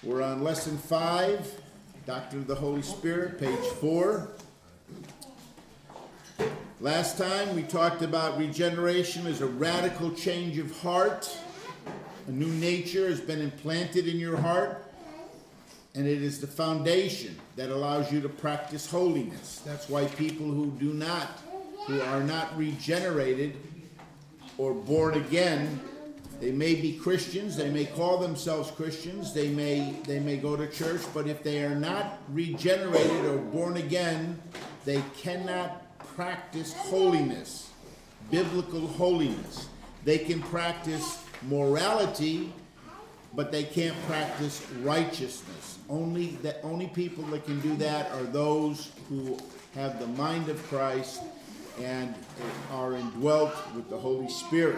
We're on lesson 5, Doctrine of the Holy Spirit, page 4. Last time we talked about regeneration as a radical change of heart. A new nature has been implanted in your heart, and it is the foundation that allows you to practice holiness. That's why people who are not regenerated or born again, they may be Christians, they may call themselves Christians, they may go to church, but if they are not regenerated or born again, they cannot practice holiness, biblical holiness. They can practice morality, but they can't practice righteousness. Only people that can do that are those who have the mind of Christ and are indwelt with the Holy Spirit.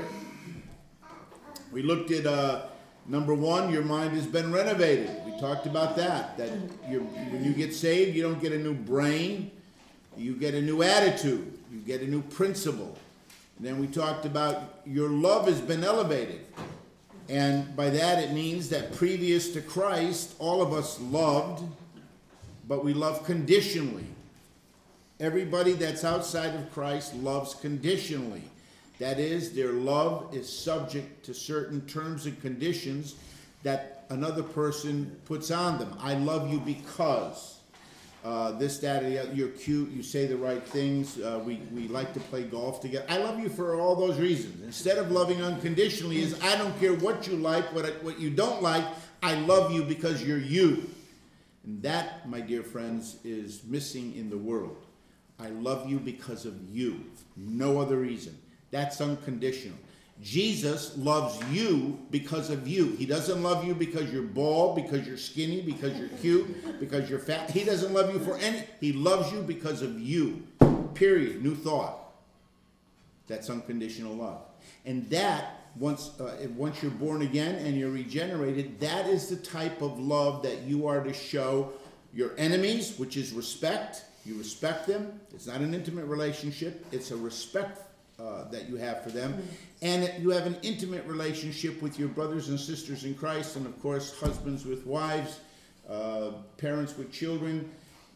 We looked at number 1, your mind has been renovated. We talked about that when you get saved, you don't get a new brain, you get a new attitude, you get a new principle. And then we talked about your love has been elevated. And by that it means that previous to Christ, all of us loved, but we love conditionally. Everybody that's outside of Christ loves conditionally. That is, their love is subject to certain terms and conditions that another person puts on them. I love you because this, that, or the other. You're cute. You say the right things. We like to play golf together. I love you for all those reasons. Instead of loving unconditionally is I don't care what you like, what you don't like. I love you because you're you. And that, my dear friends, is missing in the world. I love you because of you. No other reason. That's unconditional. Jesus loves you because of you. He doesn't love you because you're bald, because you're skinny, because you're cute, because you're fat. He doesn't love you for any. He loves you because of you. Period. New thought. That's unconditional love. And that, once you're born again and you're regenerated, that is the type of love that you are to show your enemies, which is respect. You respect them. It's not an intimate relationship. It's a respect that you have for them. And you have an intimate relationship with your brothers and sisters in Christ, and of course husbands with wives, parents with children.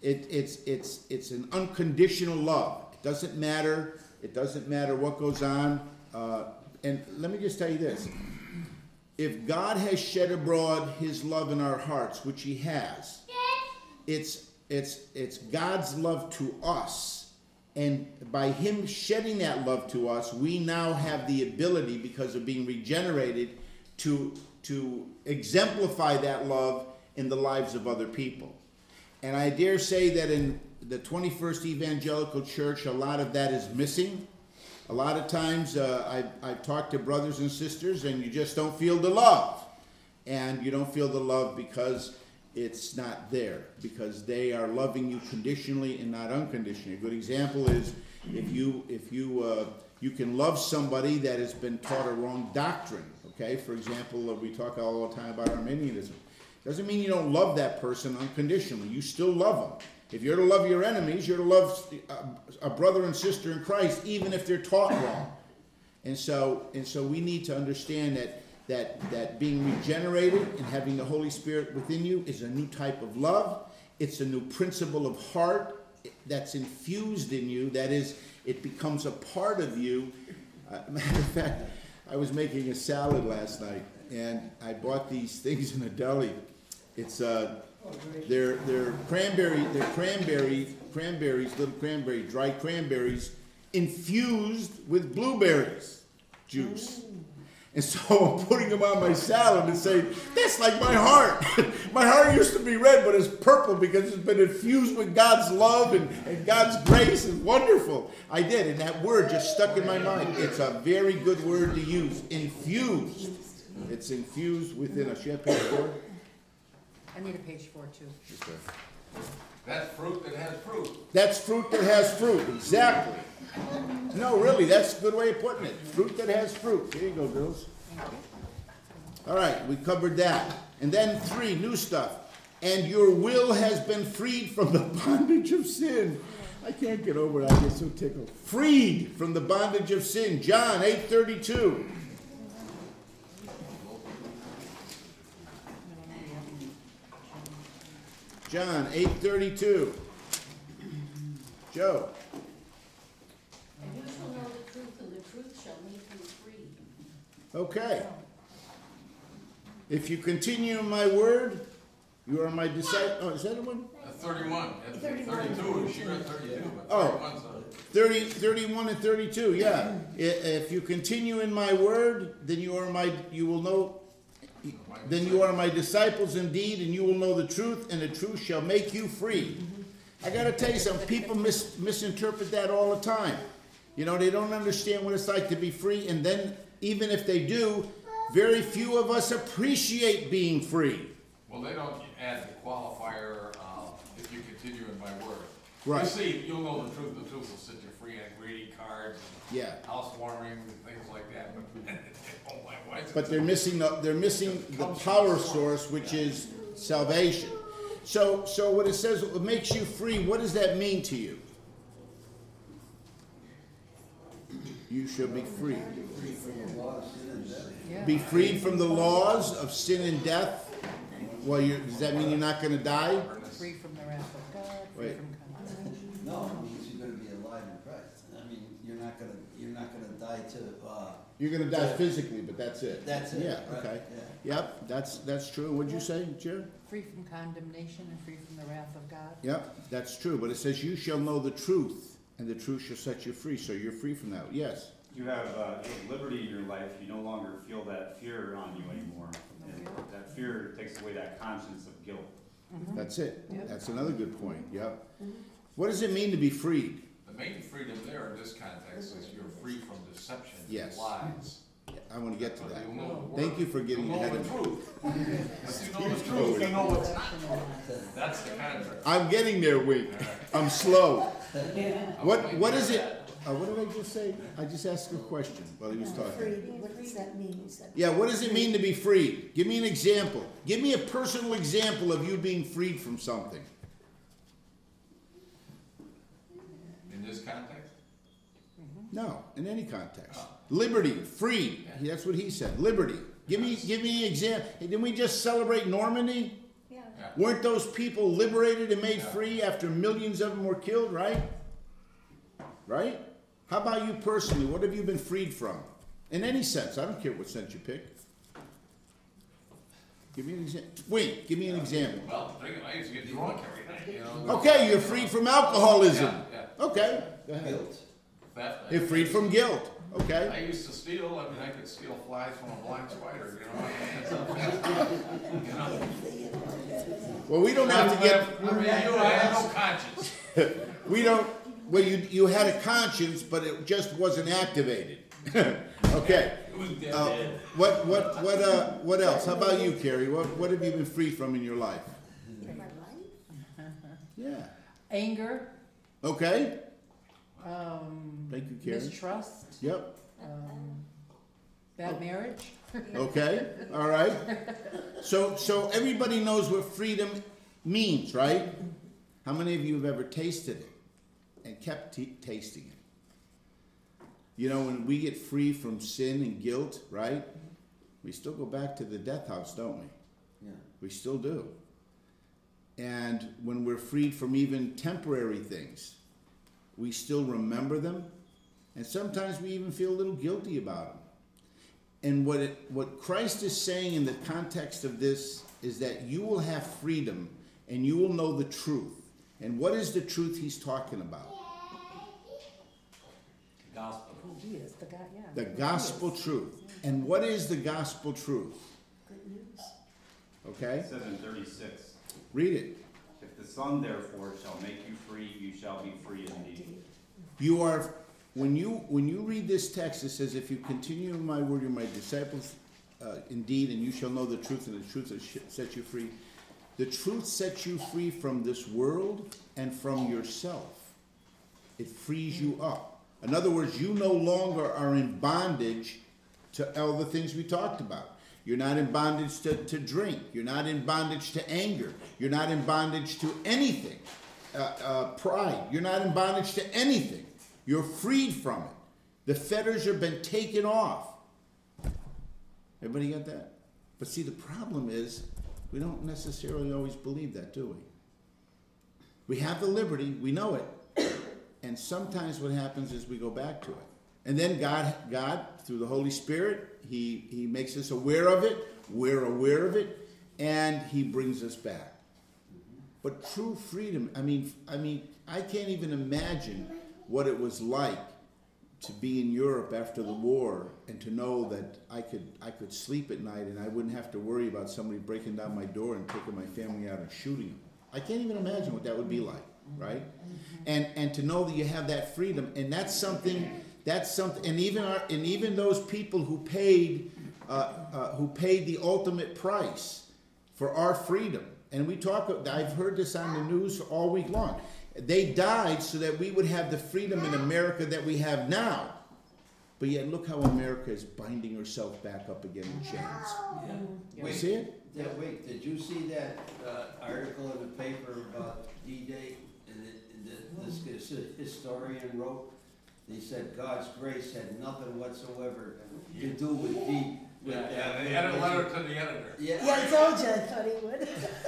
It's an unconditional love. It doesn't matter what goes on. And let me just tell you this. If God has shed abroad his love in our hearts, which he has, it's God's love to us. And by him shedding that love to us, we now have the ability, because of being regenerated, to exemplify that love in the lives of other people. And I dare say that in the 21st Evangelical Church, a lot of that is missing. A lot of times I've talked to brothers and sisters, and you just don't feel the love. And you don't feel the love because it's not there, because they are loving you conditionally and not unconditionally. A good example is if you can love somebody that has been taught a wrong doctrine. Okay, for example, we talk all the time about Arminianism. Doesn't mean you don't love that person unconditionally. You still love them. If you're to love your enemies, you're to love a brother and sister in Christ, even if they're taught wrong. And so we need to understand that being regenerated and having the Holy Spirit within you is a new type of love. It's a new principle of heart that's infused in you. That is, it becomes a part of you. Matter of fact, I was making a salad last night, and I bought these things in a deli. It's they're cranberries, little cranberry, dry cranberries infused with blueberries juice. And so I'm putting them on my salad and saying, that's like my heart. My heart used to be red, but it's purple because it's been infused with God's love and God's grace. It's wonderful. I did, and that word just stuck in my mind. It's a very good word to use, infused. It's infused within us. You have page 4? I need a page 4 too. Okay. That's fruit that has fruit. That's fruit that has fruit, exactly. No, really, that's a good way of putting it. Fruit that has fruit. Here you go, girls. All right, we covered that. And then 3, new stuff. And your will has been freed from the bondage of sin. I can't get over it. I get so tickled. Freed from the bondage of sin. John 8:32. John 8:32. Joe. And you shall know the truth, and the truth shall make you free. Okay. If you continue in my word, you are my disciple. Oh, is that the one? 31, and 32, she got 32, but Oh. 31's a... 31 and 32, yeah. If you continue in my word, then you are my disciples indeed, and you will know the truth, and the truth shall make you free. I gotta tell you something, people misinterpret that all the time. You know, they don't understand what it's like to be free, and then even if they do, very few of us appreciate being free. Well, they don't add the qualifier, if you continue in my word. Right. You see, you'll know the truth will set you free, and greeting cards, Yeah. housewarming, and things like that, but, oh my, why is it? But they're missing the power source, which is salvation. So what it says, it makes you free, what does that mean to you? You shall be free. Yeah. Be freed from the laws of sin and death. Well, does that mean you're not going to die? Free from the wrath of God, free Wait. from condemnation. No, it means you're gonna be alive in Christ. I mean, you're not gonna die to, You're going to die physically, but that's it. that's it. Yeah, right? okay. Yeah. Yep, that's true. What'd you say, Jared? Free from condemnation and free from the wrath of God. Yep, that's true. But it says, you shall know the truth, and the truth shall set you free. So you're free from that. Yes. You have liberty in your life. You no longer feel that fear on you anymore. And that fear takes away that conscience of guilt. That's it. Yep. That's another good point. Yep. What does it mean to be freed? The main freedom there in this context is you're free from deception, Yes. lies. I want to get to But that. you'll know the Thank word. you for getting You'll know ahead the of me. truth. If you know the truth, you know what's not. That's the contract. I'm getting there, Wink. I'm slow. What is it? What did I just say? I just asked a question while he was talking. Freed, what does that mean? Is that Yeah, what does it mean to be freed? Give me an example. Give me a personal example of you being freed from something. In this context? No, in any context. Liberty, free. That's what he said. Liberty. Give me an example. Hey, didn't we just celebrate Normandy? yeah. Yeah. Weren't those people liberated and made free after millions of them were killed, right? Right? How about you personally? What have you been freed from? In any sense. I don't care what sense you pick. Give me an example. Wait, give me an example. Well, I used to get drunk every night, you know. Okay, you're freed from alcoholism. Yeah, yeah. Okay, go ahead. Guilt. Theft. You're freed from guilt. Okay. I used to steal, I mean, I could steal flies from a blind spider, you know? Well, we don't have to get. I mean, you had no conscience. We don't. Well, you had a conscience, but it just wasn't activated. Okay. It was dead. What else? How about you, Carrie? What have you been freed from in your life? In my life? Yeah. Anger, Okay. Thank you, Carrie. mistrust, Yep. bad marriage. Okay. All right. So everybody knows what freedom means, right? How many of you have ever tasted it and kept tasting it? You know, when we get free from sin and guilt, right? We still go back to the death house, don't we? Yeah. We still do. And when we're freed from even temporary things, we still remember them. And sometimes we even feel a little guilty about them. And what Christ is saying in the context of this is that you will have freedom and you will know the truth. And what is the truth he's talking about? Gospel. Who he is, the God, yeah. The who he gospel is. truth. And what is the gospel truth? Good news. Okay? It says in 36, Read it. if the Son therefore shall make you free, you shall be free indeed. You are, when you read this text, it says, if you continue in my word, you're my disciples indeed, and you shall know the truth, and the truth will set you free. The truth sets you free from this world and from yourself. It frees you up. In other words, you no longer are in bondage to all the things we talked about. You're not in bondage to drink. You're not in bondage to anger. You're not in bondage to anything. Pride. You're not in bondage to anything. You're freed from it. The fetters have been taken off. Everybody got that? But see, the problem is we don't necessarily always believe that, do we? We have the liberty, we know it, and sometimes what happens is we go back to it. And then God, through the Holy Spirit, He makes us aware of it, we're aware of it, and He brings us back. But true freedom, I mean, I can't even imagine what it was like to be in Europe after the war and to know that I could sleep at night and I wouldn't have to worry about somebody breaking down my door and taking my family out and shooting them. I can't even imagine what that would be like, right? And to know that you have that freedom, and that's something, and even those people who paid the ultimate price for our freedom. And I've heard this on the news all week long. They died so that we would have the freedom in America that we have now. But yet look how America is binding herself back up again in chains. Yeah. You see it? Yeah, wait, did you see that article in the paper about D-Day? And this historian wrote, he said God's grace had nothing whatsoever to do with D. Yeah, they had a letter to the editor. Yeah, I told you, I thought he would.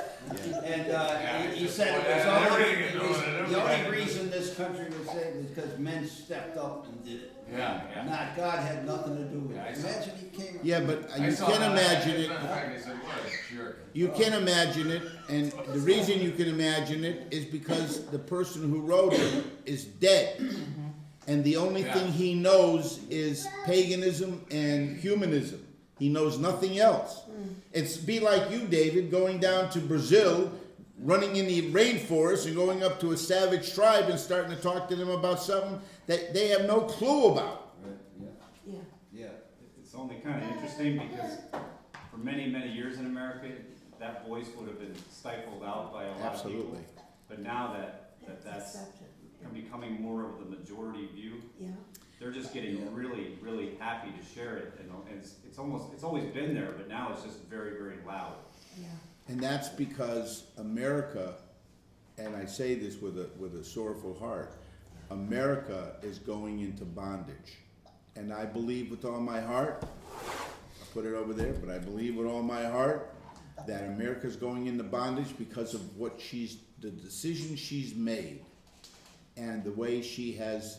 And he said it was the only reason this country was saved is because men stepped up and did it. Yeah. Not God had nothing to do with Yeah, I it. saw Imagine he came. Yeah, but I you saw can that. imagine As it. a matter of fact, they said, what a jerk. You can imagine it, and the reason you can imagine it is because the person who wrote it is dead. And the only thing he knows is paganism and humanism. He knows nothing else. It's be like you, David, going down to Brazil, running in the rainforest and going up to a savage tribe and starting to talk to them about something that they have no clue about. Right, Yeah. yeah. It's only kind of interesting because for many, many years in America, that voice would have been stifled out by a lot of people. Absolutely. But now that's Accepted. becoming more of the majority view, Yeah. they're just getting really, really happy to share it. And it's always been there, but now it's just very, very loud. Yeah. And that's because America, and I say this with a sorrowful heart, America is going into bondage. And I believe with all my heart, I'll put it over there, but I believe with all my heart that America's going into bondage because of the decision she's made and the way she has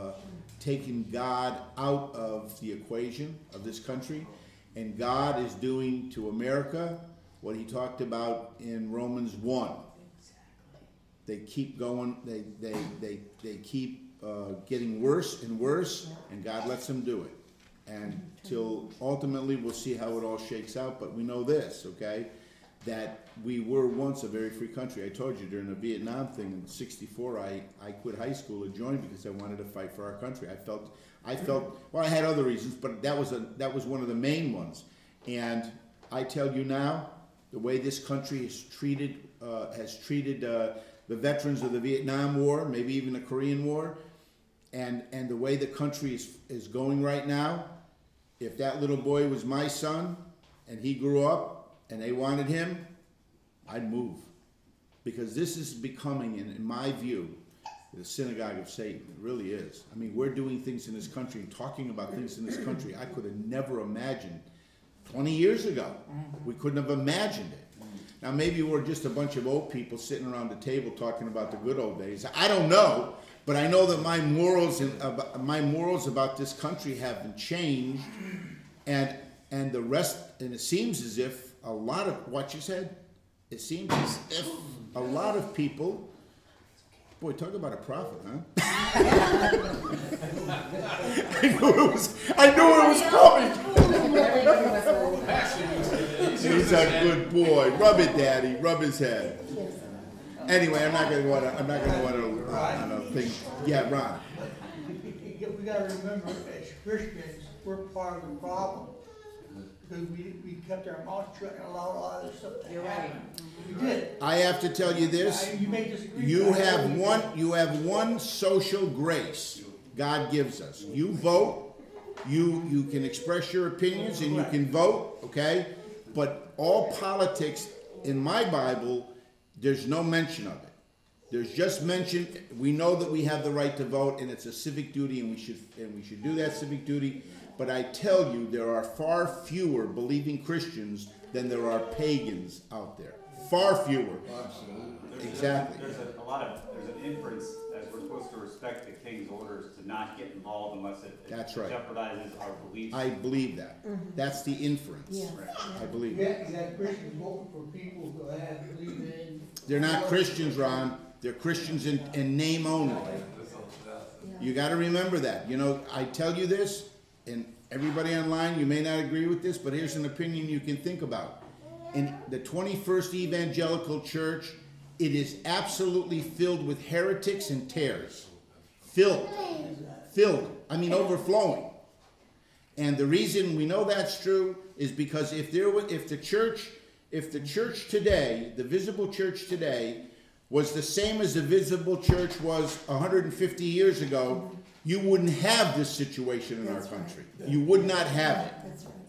taken God out of the equation of this country. And God is doing to America what he talked about in Romans 1. They keep going, they keep getting worse and worse, and God lets them do it. And till ultimately we'll see how it all shakes out, but we know this, okay? That we were once a very free country. I told you during the Vietnam thing in '64, I quit high school and joined because I wanted to fight for our country. I felt, well, I had other reasons, but that was one of the main ones. And I tell you now, the way this country has treated the veterans of the Vietnam War, maybe even the Korean War, and the way the country is going right now, if that little boy was my son and he grew up and they wanted him, I'd move. Because this is becoming, in my view, the synagogue of Satan. It really is. I mean, we're doing things in this country and talking about things in this country I could have never imagined 20 years ago. We couldn't have imagined it. Now, maybe we're just a bunch of old people sitting around the table talking about the good old days. I don't know, but I know that my morals about this country haven't changed, and the rest. And it seems as if a lot of what you said. It seems as if a lot of people. Boy, talk about a prophet, huh? I knew it was coming. He's a good boy. Rub it, Daddy. Rub his head. Anyway, I'm not going to go on a thing. Yeah, Ron. We got to remember, as Christians, we're part of the problem because we kept our mouth shut and allowed all of this stuff to You're happen. right. We did. I have to tell you this. You may disagree. You but I have know we one social grace God gives us. You vote. You can express your opinions and you can vote, okay? But all politics in my Bible, there's no mention of it. There's just mention, we know that we have the right to vote and it's a civic duty and we should do that civic duty. But I tell you, there are far fewer believing Christians than there are pagans out there. Far fewer. Absolutely. Exactly. There's an inference as we're supposed to respect the king's orders to not get involved unless it That's right. jeopardizes our beliefs. I believe that. That's the inference. Yes. I believe You it. got Christians voting for people who have believe in. They're not Christians, Ron. They're Christians in name only. You gotta remember that. You know, I tell you this, and everybody online, you may not agree with this, but here's an opinion you can think about. In the 21st Evangelical Church, it is absolutely filled with heretics and tares. Filled. Filled. I mean, overflowing. And the reason we know that's true is because if the church today, the visible church today, was the same as the visible church was 150 years ago, you wouldn't have this situation in our country. You would not have it. That's right.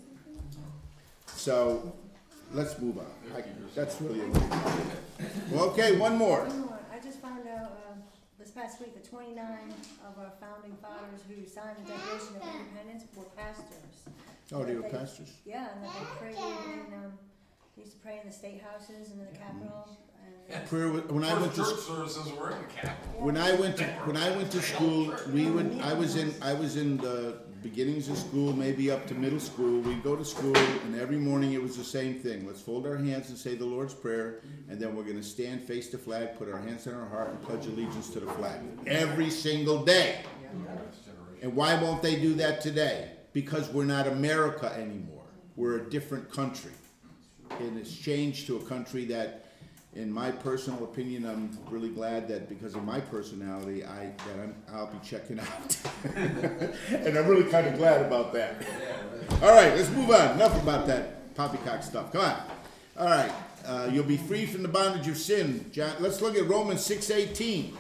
So, let's move on. That's really it. Well, okay, one more. One more. I just found out this past week that 29 of our founding fathers who signed the Declaration of Independence were pastors. Oh, they were pastors. Yeah, and that they prayed in, they used to pray in the state houses and in the Capitol. And Prayer, when I went to Church services were in the Capitol. When I went to school, I was in the beginnings of school, maybe up to middle school. We'd go to school, and every morning it was the same thing. Let's fold our hands and say the Lord's Prayer, and then we're going to stand face the flag, put our hands on our heart, and pledge allegiance to the flag. Every single day. And why won't they do that today? Because we're not America anymore. We're a different country. And it's changed to a country that, in my personal opinion, I'm really glad that because of my personality, I'll be checking out. And I'm really kind of glad about that. All right, let's move on. Enough about that poppycock stuff. Come on. All right, you'll be free from the bondage of sin. John, let's look at Romans 6:18.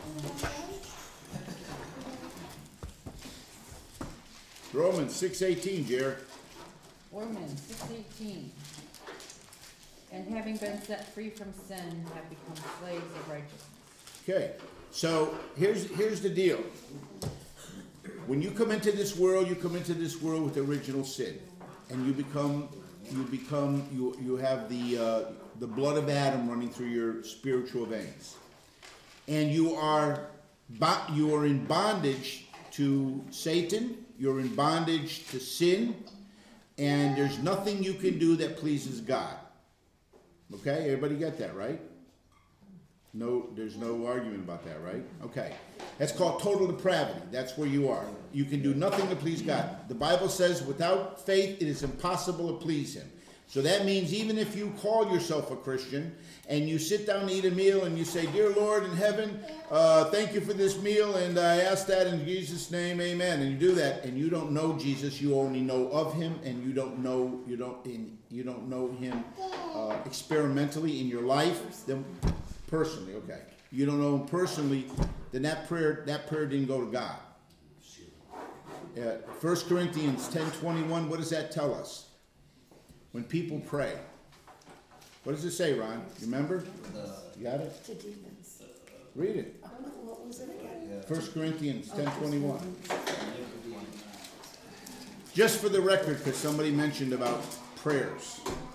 Romans 6:18, Jared. Romans 6:18. And having been set free from sin, have become slaves of righteousness. Okay, so here's the deal. When you come into this world, you come into this world with original sin, and you have the blood of Adam running through your spiritual veins, and you are in bondage to Satan. You're in bondage to sin, and there's nothing you can do that pleases God. Okay, everybody get that, right? No, there's no argument about that, right? Okay. That's called total depravity. That's where you are. You can do nothing to please God. The Bible says without faith it is impossible to please Him. So that means even if you call yourself a Christian and you sit down to eat a meal and you say, "Dear Lord in heaven, thank you for this meal, and I ask that in Jesus' name, amen." And you do that, and you don't know Jesus, you only know of Him, and you don't know Him experimentally in your life, then personally, okay. You don't know Him personally, then that prayer didn't go to God. 1 Corinthians 10:21, what does that tell us? When people pray, what does it say, Ron? You remember? You got it? To demons. Read it. What was it again? 1 Corinthians 10:21. Just for the record, because somebody mentioned about prayers.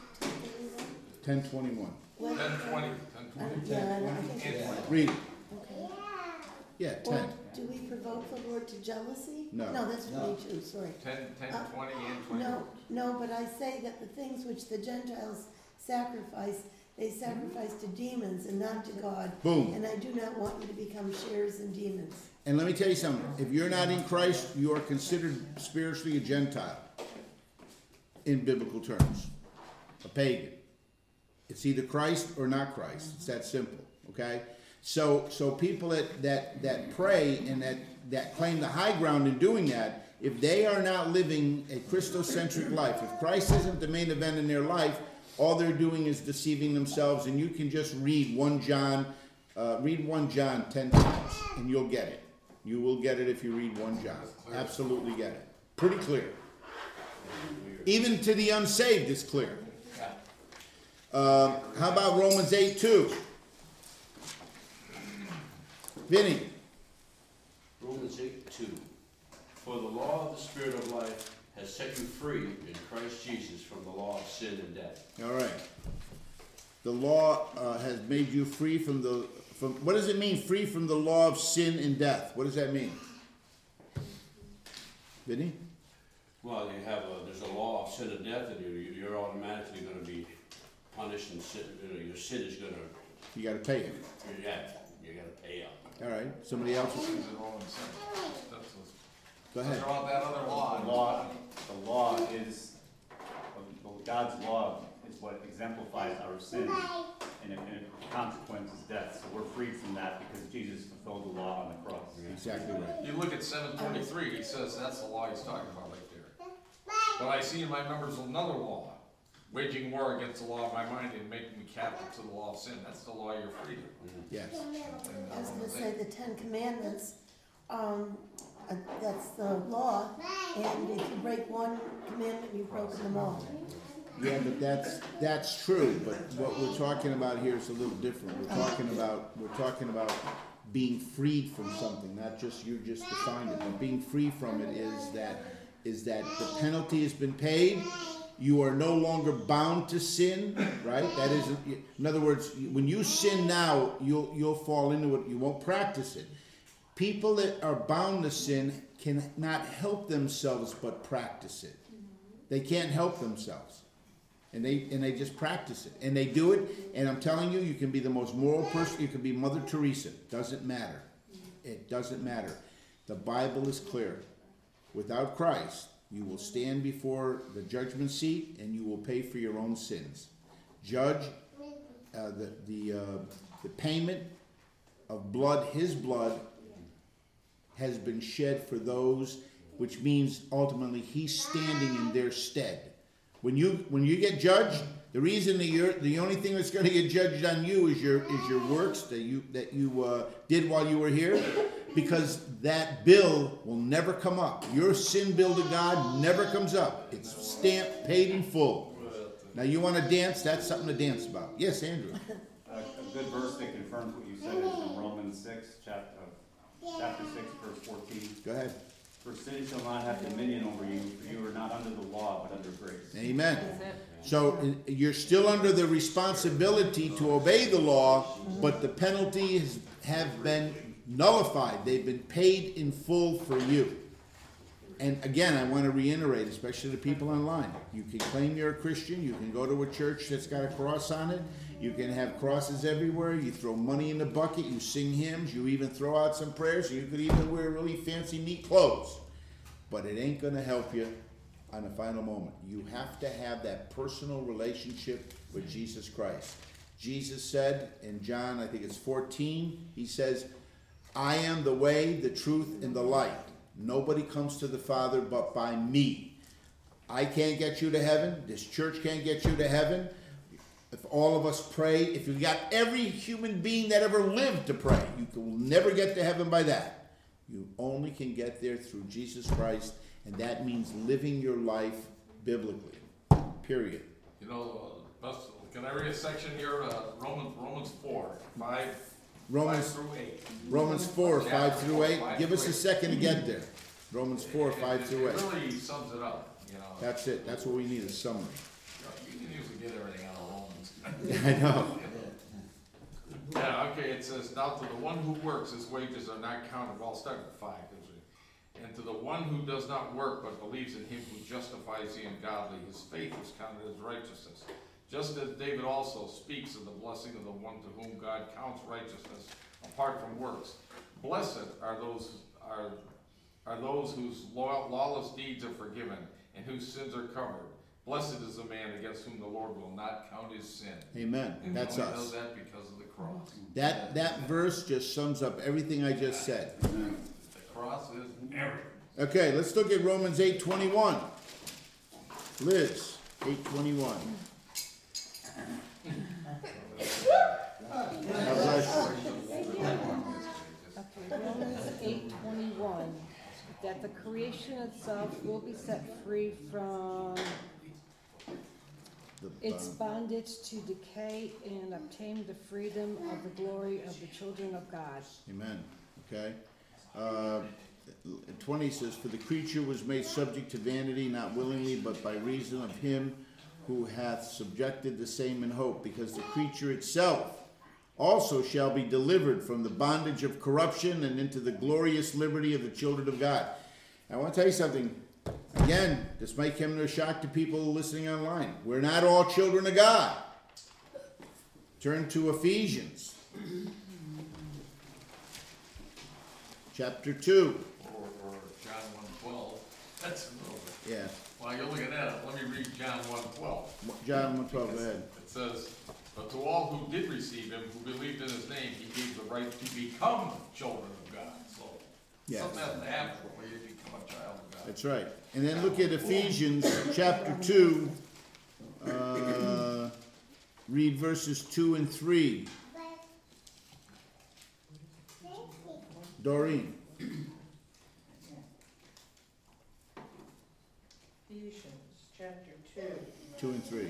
10:21. 10:20. Yeah, I think it's, Read it. okay. Yeah, 10. Or do we provoke the Lord to jealousy? No. No, that's 22, sorry. 10, 20, and 20. No, but I say that the things which the Gentiles sacrifice, they sacrifice to demons and not to God. Boom. And I do not want you to become sharers in demons. And let me tell you something. If you're not in Christ, you are considered spiritually a Gentile. In biblical terms. A pagan. It's either Christ or not Christ. It's that simple. Okay? So people that pray and that claim the high ground in doing that, if they are not living a Christocentric life, if Christ isn't the main event in their life, all they're doing is deceiving themselves. And you can just read 1 John 10 times, and you'll get it. You will get it if you read 1 John. Absolutely get it. Pretty clear. Even to the unsaved, it's clear. How about Romans 8:2? Vinny. Romans 8:2. For the law of the Spirit of life has set you free in Christ Jesus from the law of sin and death. All right. the law has made you free from what does it mean, free from the law of sin and death? What does that mean? Vinny? Well, there's a law of sin and death, and you're automatically gonna be punished, and sin, your sin is gonna, You gotta pay it. you gotta pay up. All right, somebody else? It's in Romans 6. Go ahead. Talk about that other law. The law is, God's law is what exemplifies our sin, and the consequence is death. So we're freed from that because Jesus fulfilled the law on the cross. Exactly right. You look at 7:23, he says that's the law he's talking about right there. But I see in my members another law, waging war against the law of my mind and making me captive to the law of sin. That's the law you're free to. Yes. I was gonna say the Ten Commandments, that's the law, and if you break one commandment, you've broken them all. Yeah, but that's true, but what we're talking about here is a little different. We're talking about being freed from something, not just, you just defined it, but being free from it is that the penalty has been paid. You are no longer bound to sin, right? That is, in other words, when you sin now, you'll fall into it. You won't practice it. People that are bound to sin cannot help themselves but practice it. They can't help themselves, and they just practice it, and they do it. And I'm telling you, you can be the most moral person. You can be Mother Teresa. Doesn't matter. It doesn't matter. The Bible is clear. Without Christ, you will stand before the judgment seat, and you will pay for your own sins. Judge, the payment of blood, his blood, has been shed for those, which means ultimately he's standing in their stead. When you get judged, the reason that the only thing that's going to get judged on you is your works that you did while you were here, because that bill will never come up. Your sin bill to God never comes up. It's stamped, paid in full. Now you want to dance? That's something to dance about. Yes, Andrew. A good verse that confirms what you said is in Romans 6, chapter 6, verse 14. Go ahead. For sin shall not have dominion over you, for you are not under the law, but under grace. Amen. So you're still under the responsibility to obey the law, but the penalties have been nullified. They've been paid in full for you. And again, I want to reiterate, especially the people online, you can claim you're a Christian, you can go to a church that's got a cross on it, you can have crosses everywhere, you throw money in the bucket, you sing hymns, you even throw out some prayers, you could even wear really fancy, neat clothes. But it ain't going to help you on the final moment. You have to have that personal relationship with Jesus Christ. Jesus said in John, I think it's 14, he says, I am the way, the truth, and the light. Nobody comes to the Father but by me. I can't get you to heaven. This church can't get you to heaven. If all of us pray, if you got every human being that ever lived to pray, you will never get to heaven by that. You only can get there through Jesus Christ, and that means living your life biblically. Period. You know, can I read a section here? Romans 4, 5 through 8. Romans 4, 5 through 8. Give us a second to get there. Romans 4, 5 through 8. It really sums it up, you know. That's it. That's what we need, a summary. You can usually get everything out of Romans. I know. Yeah, okay, it says, now to the one who works, his wages are not counted. Well, I'll start with 5. And to the one who does not work, but believes in him who justifies the ungodly, his faith is counted as righteousness. Just as David also speaks of the blessing of the one to whom God counts righteousness apart from works. Blessed are those whose lawless deeds are forgiven and whose sins are covered. Blessed is the man against whom the Lord will not count his sin. Amen. And That's he only us. does that because of the cross. That verse just sums up everything I just said. The cross is everything. Okay, let's look at Romans 8:21. Liz, 8:21. God bless you. Okay, Romans 8:21, that the creation itself will be set free from its bondage to decay and obtain the freedom of the glory of the children of God. Amen. Okay. 20 says, for the creature was made subject to vanity, not willingly, but by reason of him who hath subjected the same in hope, because the creature itself also shall be delivered from the bondage of corruption and into the glorious liberty of the children of God. I want to tell you something. Again, this might come to a shock to people listening online. We're not all children of God. Turn to Ephesians. Chapter 2. Or John 1:12. That's a little bit. Yeah. While you're looking at it, let me read John 1:12. John 1:12, go ahead. It says, but to all who did receive him, who believed in his name, he gave the right to become children of God. So Yes. something has to happen before you become a child of God. That's right. And then look at Ephesians chapter 2. Read verses 2 and 3. Doreen. Ephesians, chapter 2. 2 and 3.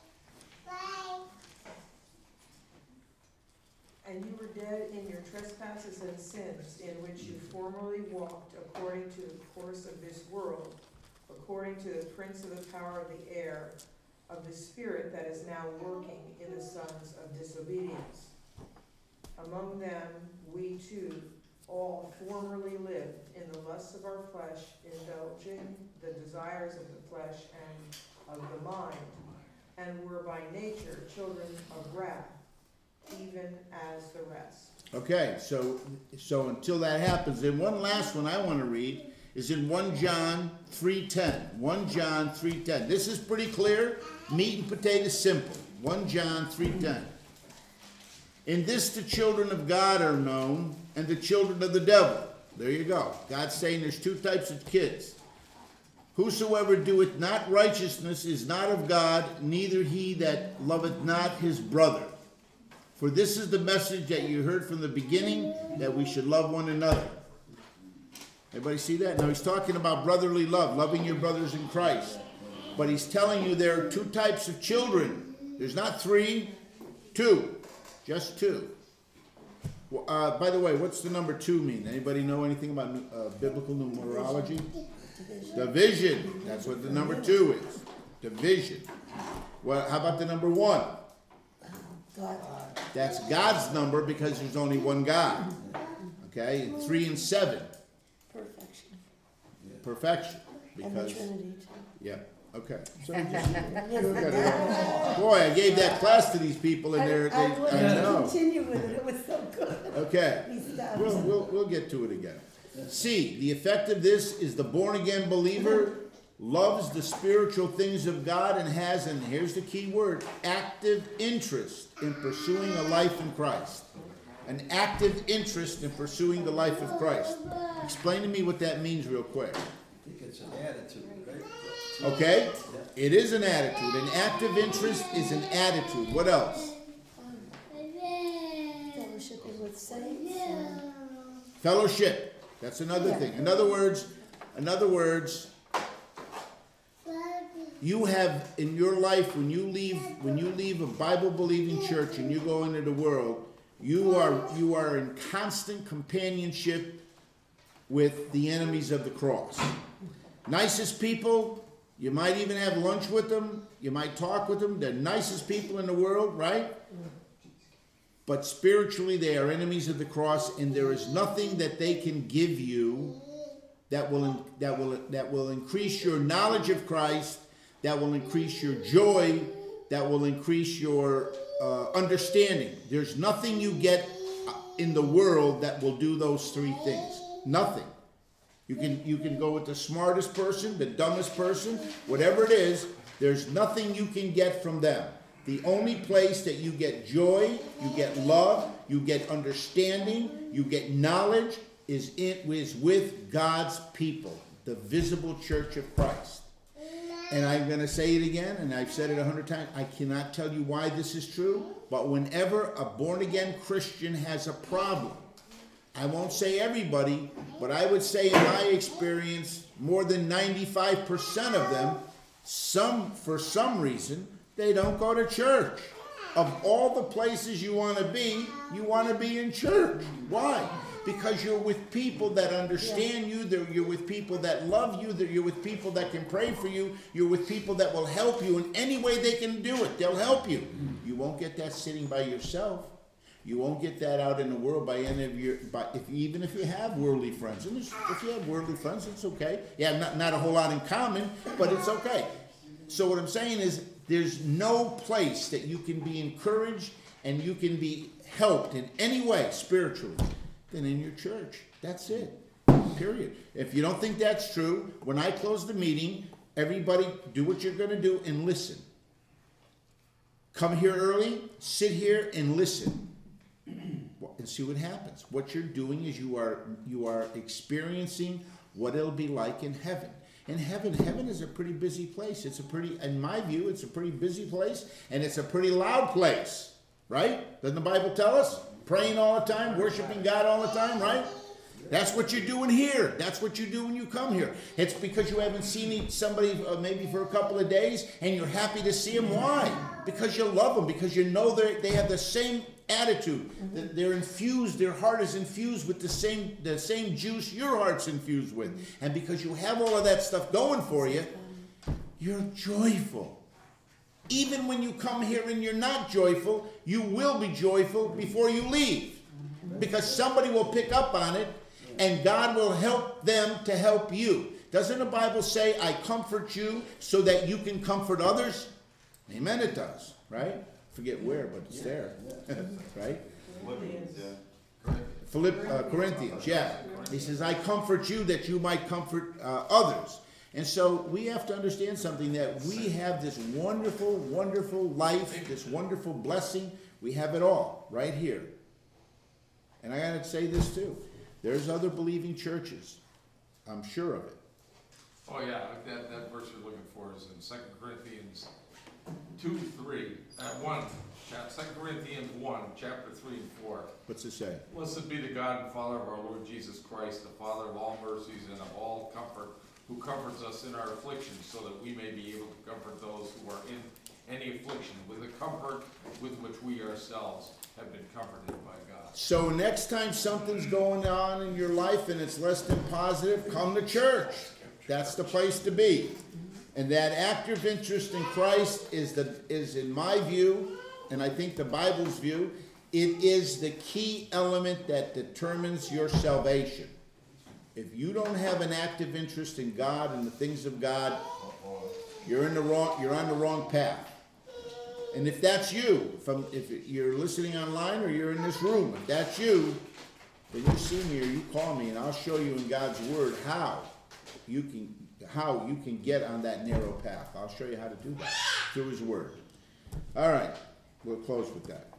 And you were dead in your trespasses and sins, in which you formerly walked according to the course of this world, according to the prince of the power of the air, of the spirit that is now working in the sons of disobedience. Among them we too all formerly lived in the lusts of our flesh, indulging the desires of the flesh and of the mind, and were by nature children of wrath, even as the rest. Okay, so until that happens, then one last one I want to read is in 1 John 3:10. 1 John 3:10. This is pretty clear, meat and potatoes simple. 1 John 3:10. In this the children of God are known, and the children of the devil. There you go. God's saying there's two types of kids. Whosoever doeth not righteousness is not of God, neither he that loveth not his brother. For this is the message that you heard from the beginning, that we should love one another. Everybody see that? Now he's talking about brotherly love, loving your brothers in Christ. But he's telling you there are two types of children. There's not three, two. Just two. By the way, what's the number 2 mean? Anybody know anything about biblical numerology? Division. That's what the number 2 is. Division. Well, how about the number 1? God. That's God's number because there's only one God. Okay? And 3 and 7. Perfection. Perfection. And the Because, Trinity too. yeah. Okay. So boy, I gave that class to these people, and I wanted to know. continue with it, it was so good. Okay. We stopped. We'll get to it again. C, the effect of this is the born-again believer loves the spiritual things of God and has, and here's the key word, active interest in pursuing a life in Christ. An active interest in pursuing the life of Christ. Explain to me what that means real quick. I think it's an attitude, right? Okay? It is an attitude. An active interest is an attitude. What else? Fellowshipping with saints. Fellowship. That's another thing. In other words, you have in your life, when you leave a Bible-believing church and you go into the world, you are in constant companionship with the enemies of the cross. Nicest people, you might even have lunch with them, you might talk with them, they're nicest people in the world, right? But spiritually they are enemies of the cross, and there is nothing that they can give you that will increase your knowledge of Christ, that will increase your joy, that will increase your understanding. There's nothing you get in the world that will do those 3 things. Nothing. You can go with the smartest person, the dumbest person, whatever it is, there's nothing you can get from them. The only place that you get joy, you get love, you get understanding, you get knowledge is with God's people, the visible church of Christ. And I'm going to say it again, and I've said it 100 times. I cannot tell you why this is true, but whenever a born-again Christian has a problem, I won't say everybody, but I would say in my experience, more than 95% of them, for some reason, they don't go to church. Of all the places you want to be in church. Why? because you're with people that understand you, you're with people that love you, you're with people that can pray for you, you're with people that will help you in any way they can do it. They'll help you. You won't get that sitting by yourself. You won't get that out in the world by any of your, even if you have worldly friends. And if you have worldly friends, it's okay. Yeah, not a whole lot in common, but it's okay. So what I'm saying is, there's no place that you can be encouraged and you can be helped in any way spiritually than in your church. That's it. Period. If you don't think that's true, when I close the meeting, everybody do what you're going to do and listen. Come here early, sit here and listen. And see what happens. What you're doing is you are experiencing what it'll be like in heaven. In heaven is a pretty busy place. It's a pretty, in my view, it's a pretty busy place, and it's a pretty loud place, right? Doesn't the Bible tell us? Praying all the time, worshiping God all the time, right? That's what you're doing here. That's what you do when you come here. It's because you haven't seen somebody maybe for a couple of days, and you're happy to see them. Why? Because you love them, because you know they have the same attitude. They're infused, their heart is infused with the same juice your heart's infused with. And because you have all of that stuff going for you, you're joyful. Even when you come here and you're not joyful, you will be joyful before you leave. Because somebody will pick up on it, and God will help them to help you. Doesn't the Bible say, I comfort you so that you can comfort others? Amen, it does, right? Forget where, but it's there, right? Corinthians, yeah. He says, I comfort you that you might comfort others. And so we have to understand something, that we have this wonderful, wonderful life, this wonderful blessing. We have it all right here. And I got to say this too. There's other believing churches. I'm sure of it. Oh yeah, that verse you're looking for is in 2 Corinthians 2:2 Corinthians 1, chapter 3 and 4. What's it say? Blessed be the God and Father of our Lord Jesus Christ, the Father of all mercies and of all comfort, who comforts us in our affliction, so that we may be able to comfort those who are in any affliction with the comfort with which we ourselves have been comforted by God. So next time something's going on in your life and it's less than positive, come to church. That's the place to be. And that active interest in Christ is in my view, and I think the Bible's view, it is the key element that determines your salvation. If you don't have an active interest in God and the things of God, you're on the wrong path. And if that's you, if you're listening online or you're in this room, if that's you, then you see me or you call me, and I'll show you in God's Word how you can get on that narrow path. I'll show you how to do that through His Word. All right, we'll close with that.